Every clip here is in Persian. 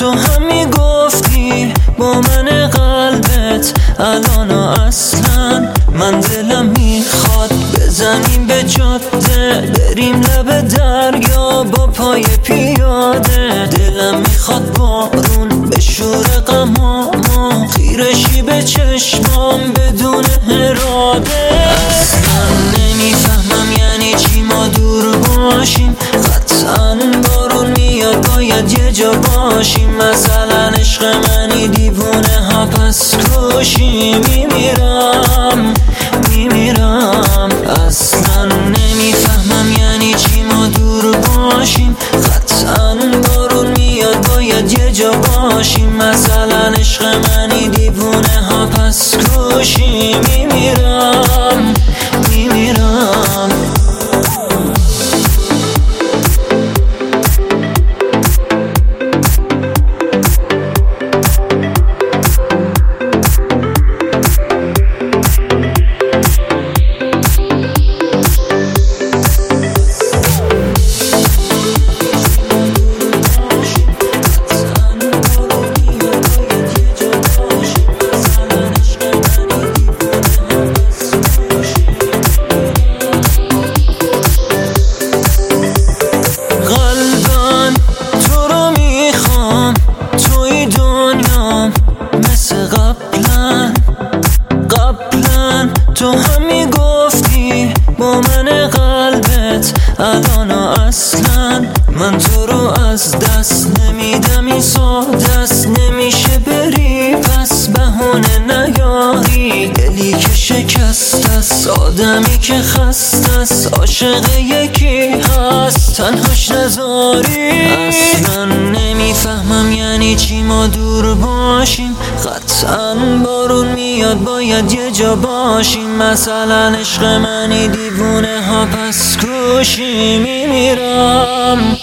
تو هم میگفتی با من قلبت الان اصلا من دلم میخواد بزنیم به جاده، بریم لب دریا با پای پیاده. دلم میخواد بارون بشوره غمامو، خیرشی به چشمام بدون اراده. اصلا نمیفهمم یعنی چی ما دور باشیم، قطعا بارون میاد باید یه جا باشیم. مثلا عشق منی دیوونه ها پس کشی میمیرم. اصلا نمیفهمم یعنی چی ما دور باشیم، قطعا بارون میاد باید یه جا باشیم. مثلا عشق منی دیوونه ها پس کشی میمیرم. تو هم میگفتی با من قلبت الان اصلا من تو رو از دست نمیدم، این ساده است نمیشه بری پس بهونه نیاری. دلی که شکست است، آدمی که خسته است، عاشق یکی هست تنهاش نذاری. اصلا نمیفهمم یعنی چی ما دور باشیم، قطعا بارون میاد باید یه جا باشیم. مثلا عشق منی دیوونه ها پس کشی میمیرم.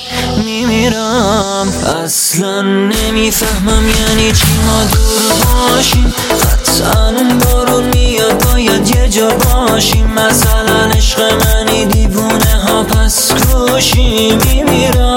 اصلا نمیفهمم یعنی چی ما دور باشیم، قطعا بارون میاد باید یه جا باشیم. مثلا عشق منی دیوونه ها پس کشی میمیرم.